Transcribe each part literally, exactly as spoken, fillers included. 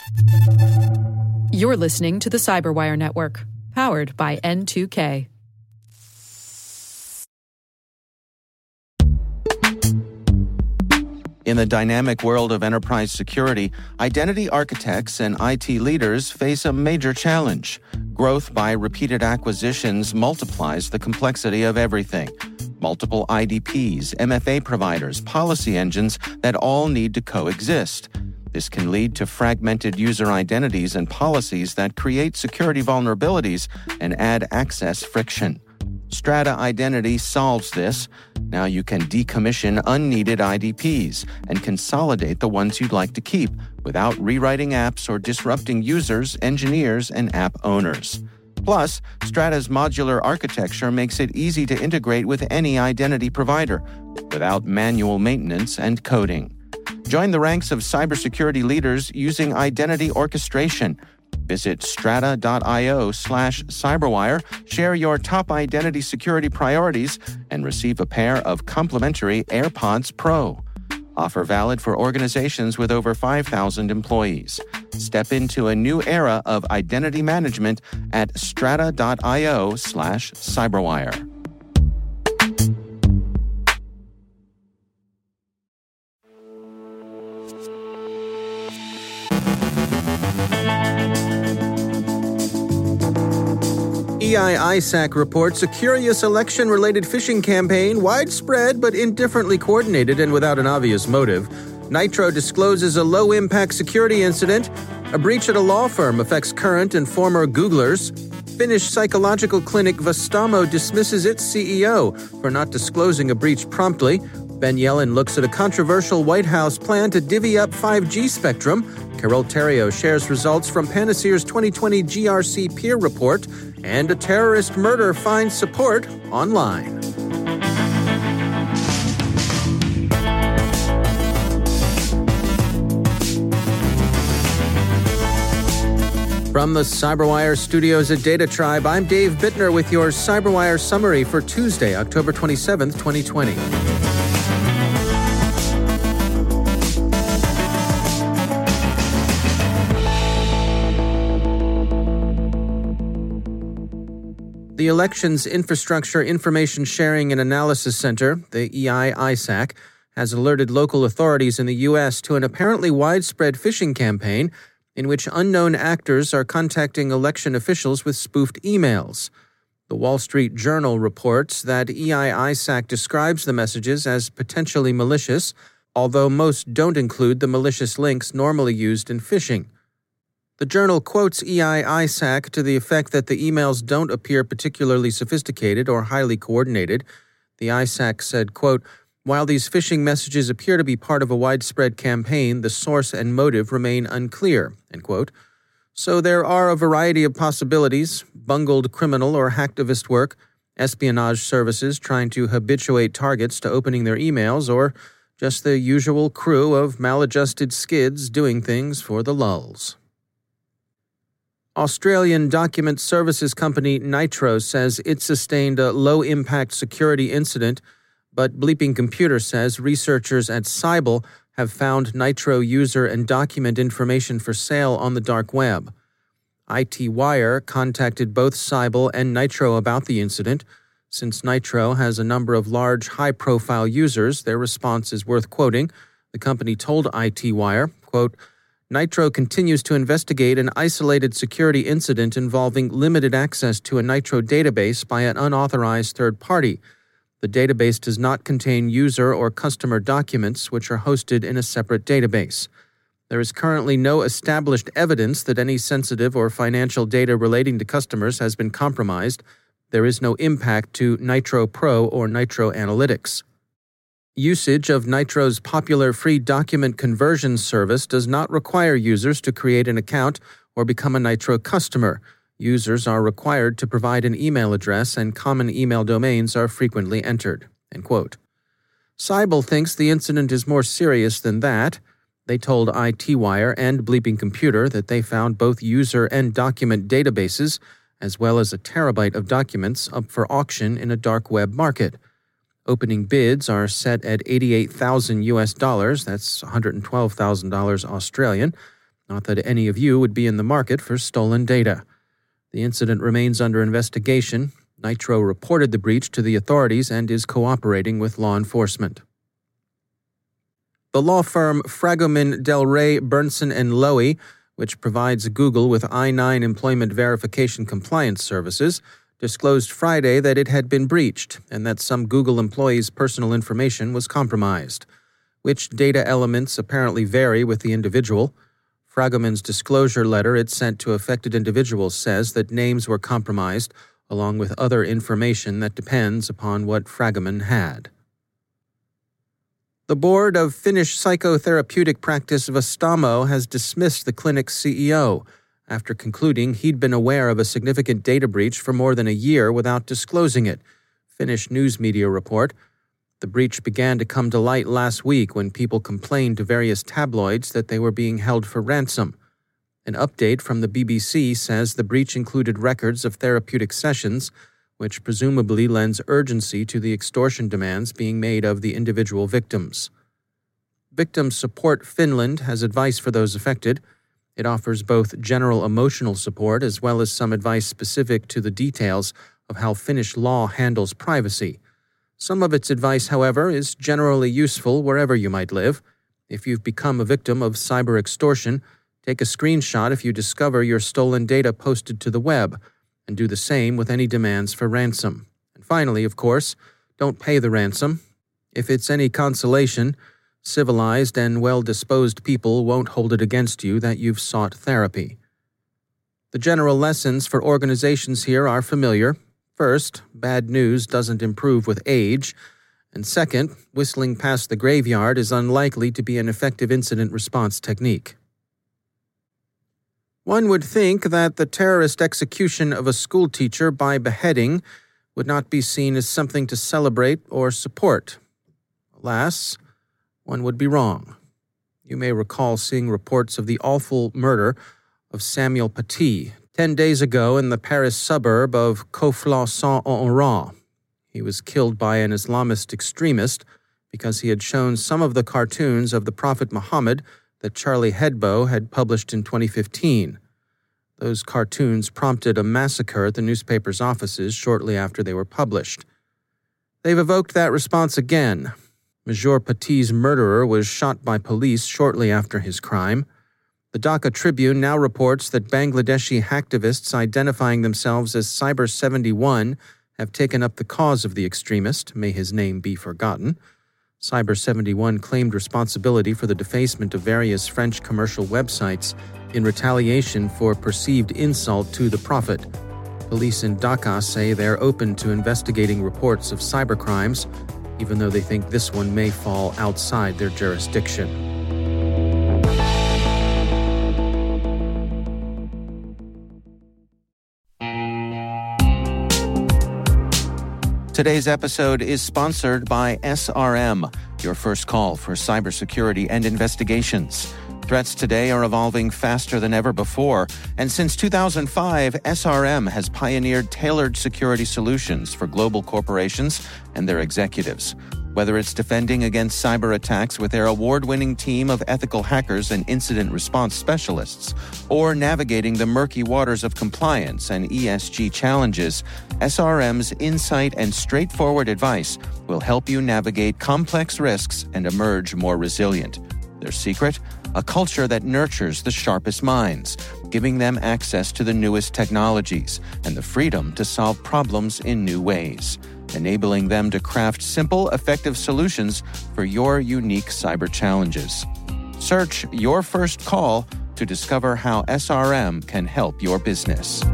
You're listening to the Cyberwire Network, powered by N two K. In the dynamic world of enterprise security, identity architects and I T leaders face a major challenge. Growth by repeated acquisitions multiplies the complexity of everything. Multiple I D Ps, M F A providers, policy engines that all need to coexist. This can lead to fragmented user identities and policies that create security vulnerabilities and add access friction. Strata Identity solves this. Now you can decommission unneeded I D Ps and consolidate the ones you'd like to keep without rewriting apps or disrupting users, engineers, and app owners. Plus, Strata's modular architecture makes it easy to integrate with any identity provider without manual maintenance and coding. Join the ranks of cybersecurity leaders using identity orchestration. Visit strata.io slash cyberwire, share your top identity security priorities, and receive a pair of complimentary AirPods Pro. Offer valid for organizations with over five thousand employees. Step into a new era of identity management at strata.io slash cyberwire. E I ISAC reports a curious election-related phishing campaign, widespread but indifferently coordinated and without an obvious motive. Nitro discloses a low-impact security incident. A breach at a law firm affects current and former Googlers. Finnish psychological clinic Vastamo dismisses its C E O for not disclosing a breach promptly. Ben Yellen looks at a controversial White House plan to divvy up five G spectrum. Carol Theriault shares results from Panasere's twenty twenty G R C peer report. And a terrorist murder finds support online. From the Cyberwire studios at Data Tribe, I'm Dave Bittner with your Cyberwire summary for Tuesday, October twenty-seventh, twenty twenty. The Elections Infrastructure Information Sharing and Analysis Center, the E I ISAC, has alerted local authorities in the U S to an apparently widespread phishing campaign in which unknown actors are contacting election officials with spoofed emails. The Wall Street Journal reports that E I ISAC describes the messages as potentially malicious, although most don't include the malicious links normally used in phishing. The journal quotes E I ISAC to the effect that the emails don't appear particularly sophisticated or highly coordinated. The ISAC said, quote, "While these phishing messages appear to be part of a widespread campaign, the source and motive remain unclear," end quote. So there are a variety of possibilities: bungled criminal or hacktivist work, espionage services trying to habituate targets to opening their emails, or just the usual crew of maladjusted skids doing things for the lulz. Australian document services company Nitro says it sustained a low-impact security incident, but Bleeping Computer says researchers at Cybele have found Nitro user and document information for sale on the dark web. I T Wire contacted both Cybele and Nitro about the incident. Since Nitro has a number of large, high-profile users, their response is worth quoting. The company told I T Wire, quote, "Nitro continues to investigate an isolated security incident involving limited access to a Nitro database by an unauthorized third party. The database does not contain user or customer documents, which are hosted in a separate database. There is currently no established evidence that any sensitive or financial data relating to customers has been compromised. There is no impact to Nitro Pro or Nitro Analytics." Usage of Nitro's popular free document conversion service does not require users to create an account or become a Nitro customer. Users are required to provide an email address, and common email domains are frequently entered. End quote. Cybele thinks the incident is more serious than that. They told I T Wire and Bleeping Computer that they found both user and document databases, as well as a terabyte of documents, up for auction in a dark web market. Opening bids are set at eighty-eight thousand U S dollars, that's one hundred twelve thousand dollars Australian. Not that any of you would be in the market for stolen data. The incident remains under investigation. Nitro reported the breach to the authorities and is cooperating with law enforcement. The law firm Fragomen Del Rey, Bernson and Lowy, which provides Google with I nine employment verification compliance services, disclosed Friday that it had been breached and that some Google employees' personal information was compromised. Which data elements apparently vary with the individual. Fragomen's disclosure letter it sent to affected individuals says that names were compromised, along with other information that depends upon what Fragomen had. The board of Finnish psychotherapeutic practice Vastaamo has dismissed the clinic's C E O after concluding he'd been aware of a significant data breach for more than a year without disclosing it, Finnish news media report. The breach began to come to light last week when people complained to various tabloids that they were being held for ransom. An update from the B B C says the breach included records of therapeutic sessions, which presumably lends urgency to the extortion demands being made of the individual victims. Victim Support Finland has advice for those affected. It offers both general emotional support as well as some advice specific to the details of how Finnish law handles privacy. Some of its advice, however, is generally useful wherever you might live. If you've become a victim of cyber extortion, take a screenshot if you discover your stolen data posted to the web, and do the same with any demands for ransom. And finally, of course, don't pay the ransom. If it's any consolation, civilized and well-disposed people won't hold it against you that you've sought therapy. The general lessons for organizations here are familiar. First, bad news doesn't improve with age. And second, whistling past the graveyard is unlikely to be an effective incident response technique. One would think that the terrorist execution of a schoolteacher by beheading would not be seen as something to celebrate or support. Alas, one would be wrong. You may recall seeing reports of the awful murder of Samuel Paty ten days ago in the Paris suburb of Conflans-Saint-Honorant. He was killed by an Islamist extremist because he had shown some of the cartoons of the Prophet Muhammad that Charlie Hebdo had published in twenty fifteen. Those cartoons prompted a massacre at the newspaper's offices shortly after they were published. They've evoked that response again. Monsieur Paty's murderer was shot by police shortly after his crime. The Dhaka Tribune now reports that Bangladeshi hacktivists identifying themselves as Cyber seventy-one have taken up the cause of the extremist, may his name be forgotten. Cyber seventy-one claimed responsibility for the defacement of various French commercial websites in retaliation for perceived insult to the Prophet. Police in Dhaka say they're open to investigating reports of cybercrimes, even though they think this one may fall outside their jurisdiction. Today's episode is sponsored by S R M, your first call for cybersecurity and investigations. Threats today are evolving faster than ever before, and since two thousand five, S R M has pioneered tailored security solutions for global corporations and their executives. Whether it's defending against cyber attacks with their award-winning team of ethical hackers and incident response specialists, or navigating the murky waters of compliance and E S G challenges, S R M's insight and straightforward advice will help you navigate complex risks and emerge more resilient. Their secret? A culture that nurtures the sharpest minds, giving them access to the newest technologies and the freedom to solve problems in new ways, enabling them to craft simple, effective solutions for your unique cyber challenges. Search Your First Call to discover how S R M can help your business.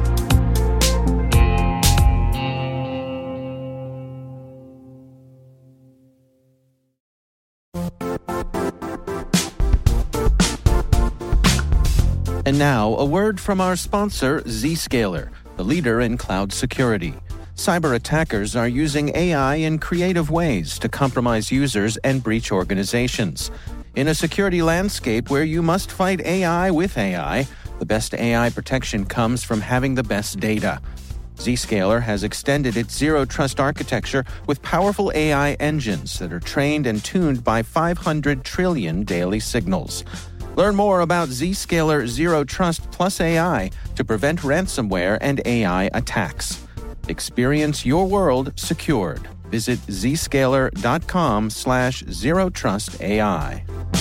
And now, a word from our sponsor, Zscaler, the leader in cloud security. Cyber attackers are using A I in creative ways to compromise users and breach organizations. In a security landscape where you must fight A I with A I, the best A I protection comes from having the best data. Zscaler has extended its zero-trust architecture with powerful A I engines that are trained and tuned by five hundred trillion daily signals. Learn more about Zscaler Zero Trust Plus A I to prevent ransomware and A I attacks. Experience your world secured. Visit zscaler.com slash zero trust AI.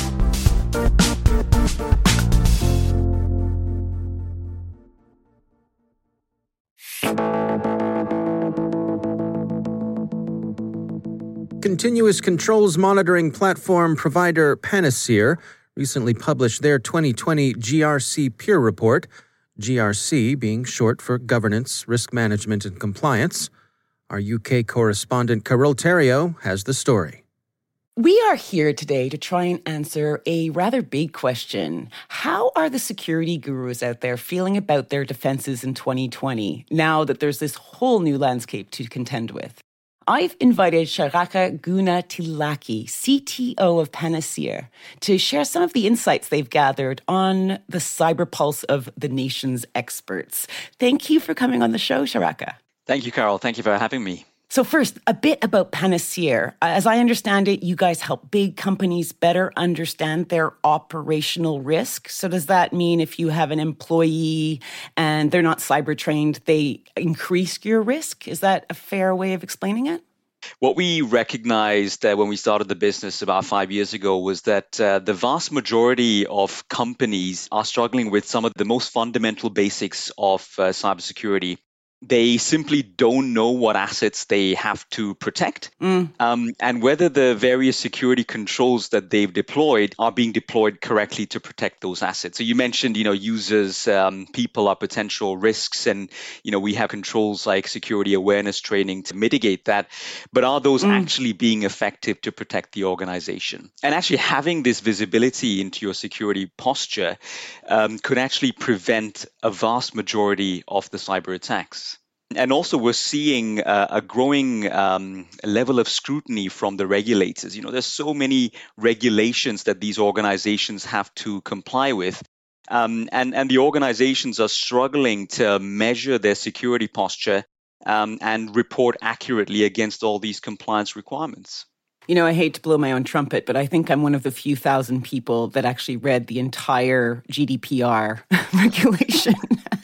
Continuous controls monitoring platform provider Palantir recently published their twenty twenty G R C peer report, G R C being short for Governance, Risk Management and Compliance. Our U K correspondent Carol Theriault has the story. We are here today to try and answer a rather big question. How are the security gurus out there feeling about their defenses in twenty twenty, now that there's this whole new landscape to contend with? I've invited Sharaka Gunatillake, C T O of Palantir, to share some of the insights they've gathered on the cyber pulse of the nation's experts. Thank you for coming on the show, Sharaka. Thank you, Carol. Thank you for having me. So first, a bit about Palantir. As I understand it, you guys help big companies better understand their operational risk. So does that mean if you have an employee and they're not cyber trained, they increase your risk? Is that a fair way of explaining it? What we recognized uh, when we started the business about five years ago was that uh, the vast majority of companies are struggling with some of the most fundamental basics of uh, cybersecurity. They simply don't know what assets they have to protect mm. um, and whether the various security controls that they've deployed are being deployed correctly to protect those assets. So you mentioned, you know, users, um, people are potential risks, and, you know, we have controls like security awareness training to mitigate that. But are those mm. actually being effective to protect the organization? And actually having this visibility into your security posture um, could actually prevent a vast majority of the cyber attacks. And also, we're seeing uh, a growing um, level of scrutiny from the regulators. You know, there's so many regulations that these organizations have to comply with. Um, and, and the organizations are struggling to measure their security posture um, and report accurately against all these compliance requirements. You know, I hate to blow my own trumpet, but I think I'm one of the few thousand people that actually read the entire G D P R regulation.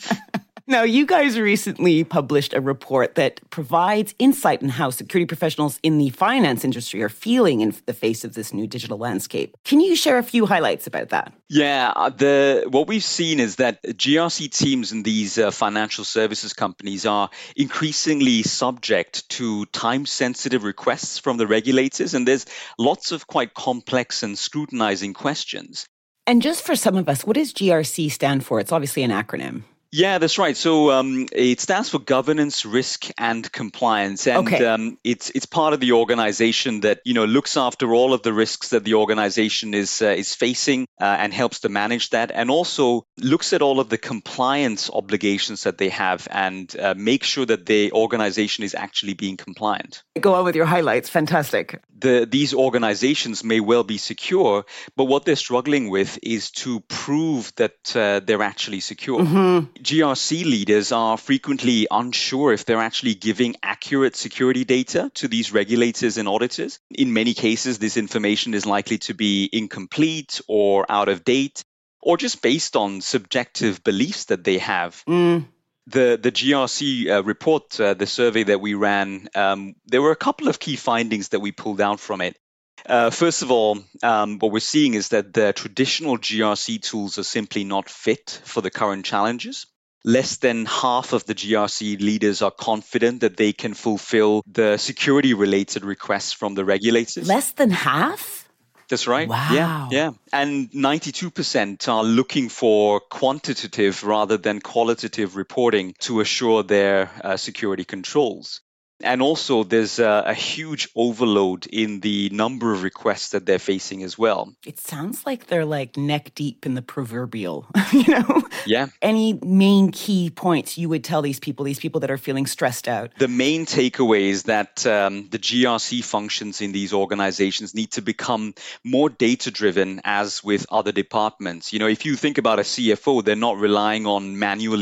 Now, you guys recently published a report that provides insight on how security professionals in the finance industry are feeling in the face of this new digital landscape. Can you share a few highlights about that? Yeah, the what we've seen is that G R C teams in these uh, financial services companies are increasingly subject to time-sensitive requests from the regulators, and there's lots of quite complex and scrutinizing questions. And just for some of us, what does G R C stand for? It's obviously an acronym. Yeah, that's right. So um, it stands for Governance, Risk, and Compliance, and okay. um, it's it's part of the organization that, you know, looks after all of the risks that the organization is uh, is facing uh, and helps to manage that, and also looks at all of the compliance obligations that they have and uh, make sure that the organization is actually being compliant. Go on with your highlights. Fantastic. The, these organizations may well be secure, but what they're struggling with is to prove that uh, they're actually secure. Mm-hmm. G R C leaders are frequently unsure if they're actually giving accurate security data to these regulators and auditors. In many cases, this information is likely to be incomplete or out of date, or just based on subjective beliefs that they have. Mm. The the G R C uh, report, uh, the survey that we ran, um, there were a couple of key findings that we pulled out from it. Uh, first of all, um, what we're seeing is that the traditional G R C tools are simply not fit for the current challenges. Less than half of the G R C leaders are confident that they can fulfill the security-related requests from the regulators. Less than half? That's right. Wow. Yeah, yeah. And ninety-two percent are looking for quantitative rather than qualitative reporting to assure their uh, security controls. And also, there's a, a huge overload in the number of requests that they're facing as well. It sounds like they're like neck deep in the proverbial, you know? Yeah. Any main key points you would tell these people, these people that are feeling stressed out? The main takeaway is that um, the G R C functions in these organizations need to become more data-driven, as with other departments. You know, if you think about a C F O, they're not relying on manually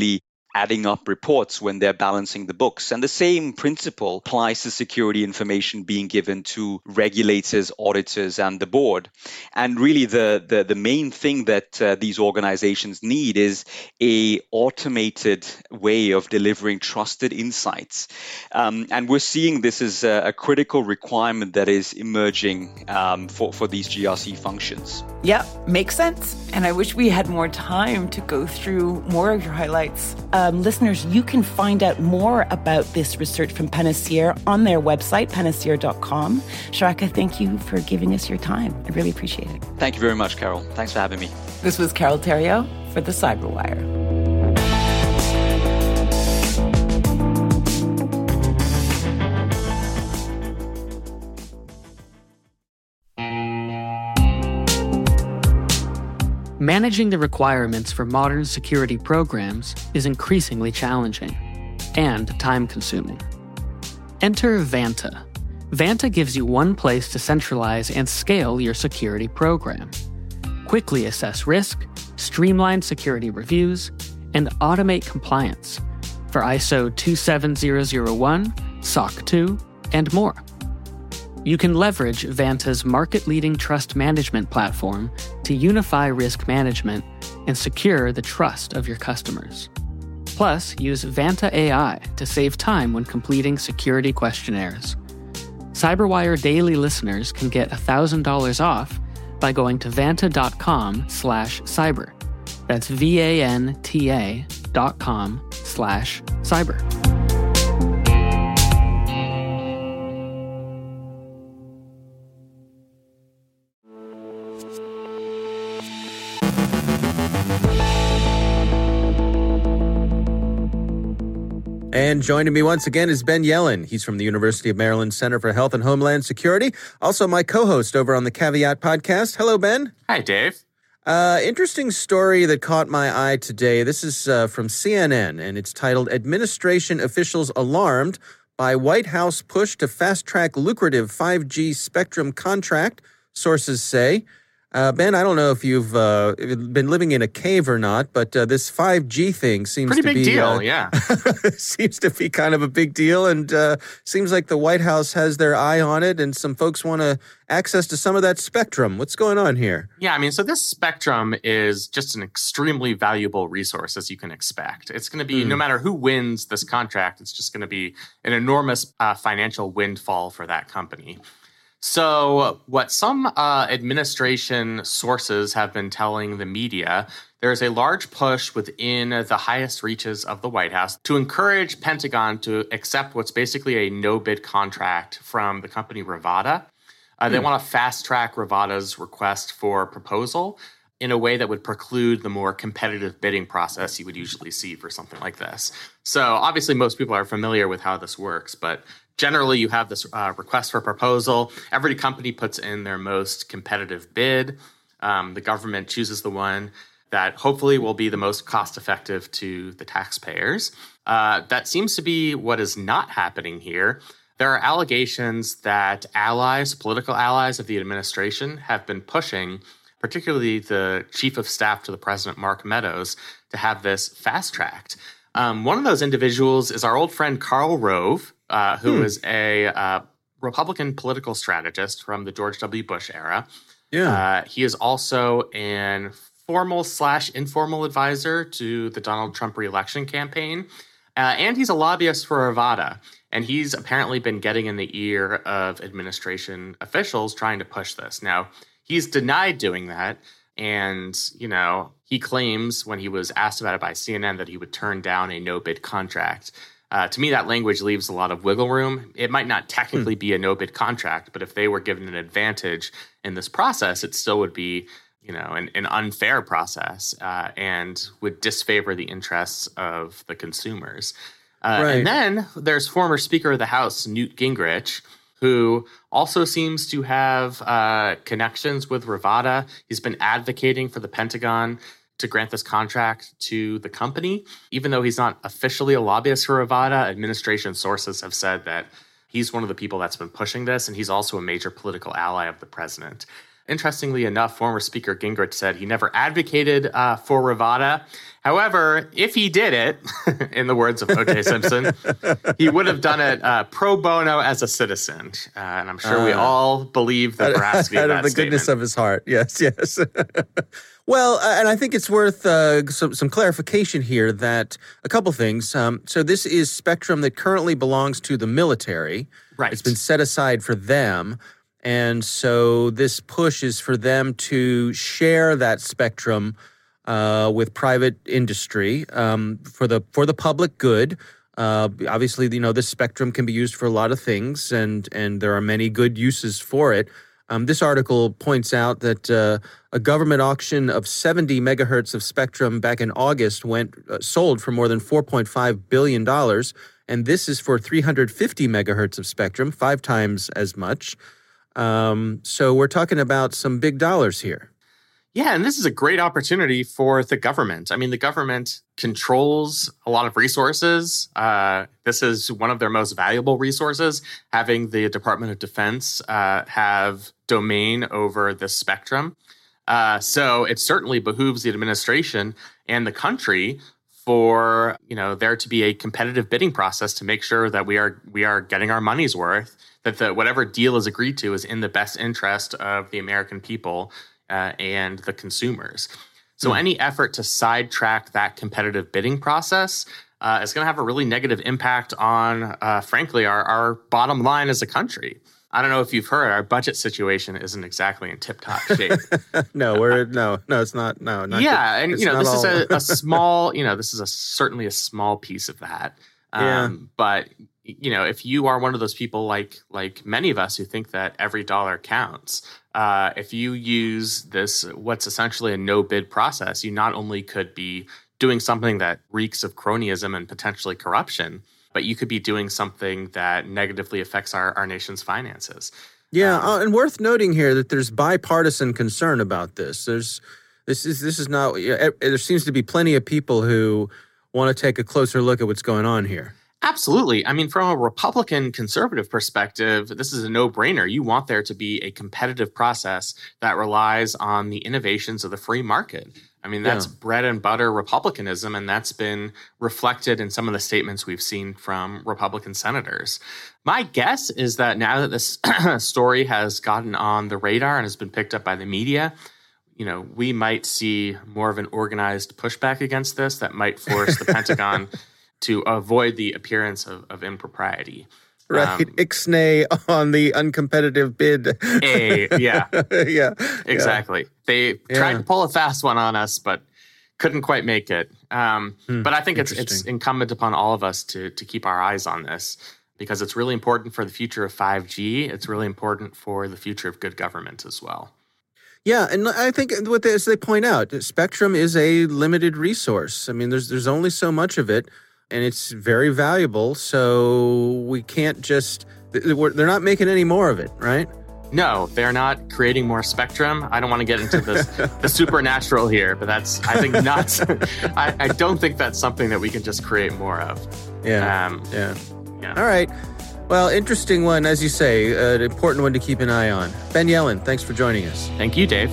adding up reports when they're balancing the books. And the same principle applies to security information being given to regulators, auditors, and the board. And really the, the, the main thing that uh, these organizations need is a automated way of delivering trusted insights. Um, and we're seeing this as a, a critical requirement that is emerging um, for, for these G R C functions. Yeah, makes sense. And I wish we had more time to go through more of your highlights. Um, listeners, you can find out more about this research from Panacea on their website, panacea dot com. Sharaka, thank you for giving us your time. I really appreciate it. Thank you very much, Carol. Thanks for having me. This was Carol Theriault for the Cyberwire. Managing the requirements for modern security programs is increasingly challenging and time-consuming. Enter Vanta. Vanta gives you one place to centralize and scale your security program. Quickly assess risk, streamline security reviews, and automate compliance for I S O two seven zero zero one, S O C two, and more. You can leverage Vanta's market-leading trust management platform to unify risk management and secure the trust of your customers. Plus, use Vanta A I to save time when completing security questionnaires. Cyberwire Daily listeners can get one thousand dollars off by going to vanta.com slash cyber. That's V-A-N-T-A dot com slash cyber. And joining me once again is Ben Yelin. He's from the University of Maryland Center for Health and Homeland Security. Also my co-host over on the Caveat podcast. Hello, Ben. Hi, Dave. Uh, interesting story that caught my eye today. This is uh, from C N N, and it's titled, Administration Officials Alarmed by White House Push to Fast-Track Lucrative five G Spectrum Contract, sources say. Uh, Ben, I don't know if you've uh, been living in a cave or not, but uh, this five G thing seems Pretty to be... Pretty big deal, uh, yeah. seems to be kind of a big deal, and uh, seems like the White House has their eye on it, and some folks want to access to some of that spectrum. What's going on here? Yeah, I mean, so this spectrum is just an extremely valuable resource, as you can expect. It's going to be, mm. no matter who wins this contract, it's just going to be an enormous uh, financial windfall for that company. So what some uh, administration sources have been telling the media, there's a large push within the highest reaches of the White House to encourage Pentagon to accept what's basically a no-bid contract from the company Rivada. Uh, they mm. want to fast-track Rivada's request for proposal in a way that would preclude the more competitive bidding process you would usually see for something like this. So obviously most people are familiar with how this works, but generally, you have this uh, request for proposal. Every company puts in their most competitive bid. Um, the government chooses the one that hopefully will be the most cost-effective to the taxpayers. Uh, that seems to be what is not happening here. There are allegations that allies, political allies of the administration, have been pushing, particularly the chief of staff to the president, Mark Meadows, to have this fast-tracked. Um, one of those individuals is our old friend Karl Rove, Uh, who hmm. is a uh, Republican political strategist from the George W. Bush era. Yeah, uh, he is also an formal slash informal advisor to the Donald Trump re-election campaign, uh, and he's a lobbyist for Rivada. And he's apparently been getting in the ear of administration officials trying to push this. Now, he's denied doing that, and you know he claims when he was asked about it by C N N that he would turn down a no-bid contract. Uh, to me, that language leaves a lot of wiggle room. It might not technically hmm. be a no-bid contract, but if they were given an advantage in this process, it still would be, you know, an, an unfair process uh, and would disfavor the interests of the consumers. Uh, right. And then there's former Speaker of the House, Newt Gingrich, who also seems to have uh, connections with Rivada. He's been advocating for the Pentagon to grant this contract to the company. Even though he's not officially a lobbyist for Rivada, administration sources have said that he's one of the people that's been pushing this, and he's also a major political ally of the president. Interestingly enough, former Speaker Gingrich said he never advocated uh, for Rivada. However, if he did it, in the words of O J Simpson, he would have done it uh, pro bono as a citizen. Uh, and I'm sure uh, we all believe the veracity out of of that the statement. Goodness of his heart. Yes, yes. Well, and I think it's worth uh, some, some clarification here that a couple things. Um, so this is spectrum that currently belongs to the military. Right. It's been set aside for them. And so this push is for them to share that spectrum uh, with private industry um, for the for the public good. Uh, obviously, you know, this spectrum can be used for a lot of things, and and there are many good uses for it. Um, this article points out that uh, a government auction of seventy megahertz of spectrum back in August went uh, sold for more than four point five billion dollars, and this is for three hundred fifty megahertz of spectrum, five times as much. Um, so we're talking about some big dollars here. Yeah, and this is a great opportunity for the government. I mean, the government controls a lot of resources. Uh, this is one of their most valuable resources, having the Department of Defense uh, have domain over the spectrum. Uh, so it certainly behooves the administration and the country for, you know, there to be a competitive bidding process to make sure that we are we are getting our money's worth, that the whatever deal is agreed to is in the best interest of the American people uh, and the consumers. So mm. any effort to sidetrack that competitive bidding process uh, is going to have a really negative impact on, uh, frankly, our, our bottom line as a country. I don't know if you've heard, our budget situation isn't exactly in tip-top shape. no, we're no, no, it's not. No, not yeah, good. and It's you know, this all... is a, a small, you know, this is a certainly a small piece of that. Um, yeah. But you know, if you are one of those people like like many of us who think that every dollar counts, uh, if you use this, what's essentially a no-bid process, you not only could be doing something that reeks of cronyism and potentially corruption, but you could be doing something that negatively affects our, our nation's finances. Yeah, um, uh, and worth noting here that there's bipartisan concern about this. There's this is this is not. Uh, there seems to be plenty of people who want to take a closer look at what's going on here. Absolutely. I mean, from a Republican conservative perspective, this is a no-brainer. You want there to be a competitive process that relies on the innovations of the free market. I mean, that's yeah. bread and butter Republicanism, and that's been reflected in some of the statements we've seen from Republican senators. My guess is that now that this story has gotten on the radar and has been picked up by the media, you know, we might see more of an organized pushback against this that might force the Pentagon to avoid the appearance of, of impropriety. Right. Um, Ixnay on the uncompetitive bid. A, yeah. yeah. Exactly. Yeah. They yeah. tried to pull a fast one on us, but couldn't quite make it. Um, hmm, but I think it's it's incumbent upon all of us to to keep our eyes on this, because it's really important for the future of five G. It's really important for the future of good government as well. Yeah, and I think what they, as they point out, spectrum is a limited resource. I mean, there's there's only so much of it, and it's very valuable. So we can't just they're not making any more of it, right? No, they're not creating more spectrum. I don't want to get into this, the supernatural here, but that's, I think, not, I, I don't think that's something that we can just create more of. Yeah, um, yeah. yeah. All right. Well, interesting one, as you say, uh, an important one to keep an eye on. Ben Yelin, thanks for joining us. Thank you, Dave.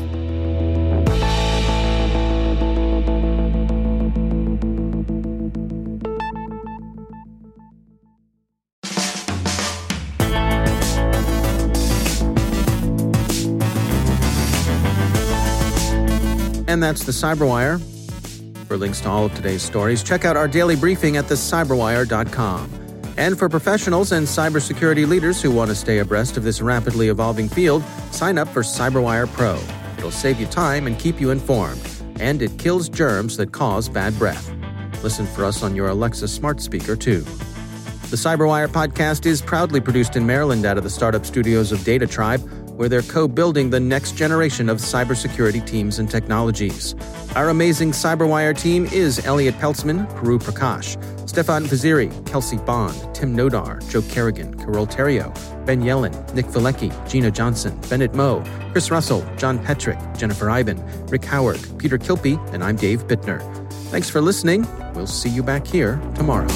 And that's the Cyberwire. For links to all of today's stories, check out our daily briefing at the cyberwire dot com. And for professionals and cybersecurity leaders who want to stay abreast of this rapidly evolving field, sign up for CyberWire Pro. It'll save you time and keep you informed. And it kills germs that cause bad breath. Listen for us on your Alexa smart speaker, too. The Cyberwire podcast is proudly produced in Maryland out of the startup studios of Data Tribe, where they're co-building the next generation of cybersecurity teams and technologies. Our amazing Cyberwire team is Elliot Peltzman, Puru Prakash, Stefan Vaziri, Kelsey Bond, Tim Nodar, Joe Kerrigan, Carol Terrio, Ben Yelin, Nick Vilecki, Gina Johnson, Bennett Moe, Chris Russell, John Petrick, Jennifer Iben, Rick Howard, Peter Kilpie, and I'm Dave Bittner. Thanks for listening. We'll see you back here tomorrow.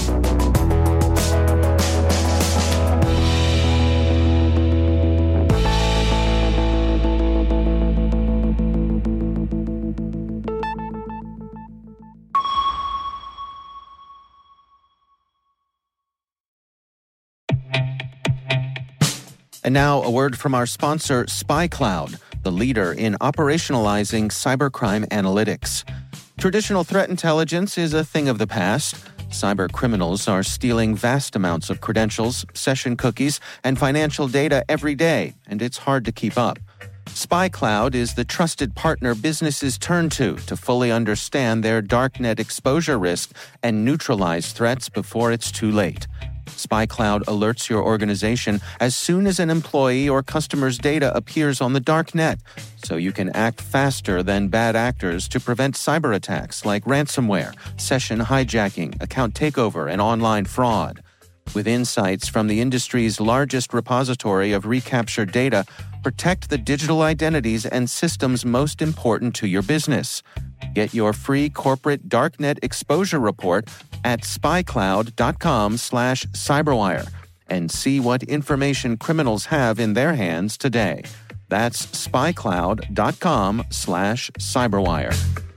And now a word from our sponsor, SpyCloud, the leader in operationalizing cybercrime analytics. Traditional threat intelligence is a thing of the past. Cyber criminals are stealing vast amounts of credentials, session cookies, and financial data every day, and it's hard to keep up. SpyCloud is the trusted partner businesses turn to to fully understand their darknet exposure risk and neutralize threats before it's too late. SpyCloud alerts your organization as soon as an employee or customer's data appears on the darknet, so you can act faster than bad actors to prevent cyber attacks like ransomware, session hijacking, account takeover, and online fraud. With insights from the industry's largest repository of recaptured data, protect the digital identities and systems most important to your business. Get your free corporate darknet exposure report at spycloud.com slash cyberwire and see what information criminals have in their hands today. That's spycloud.com slash cyberwire.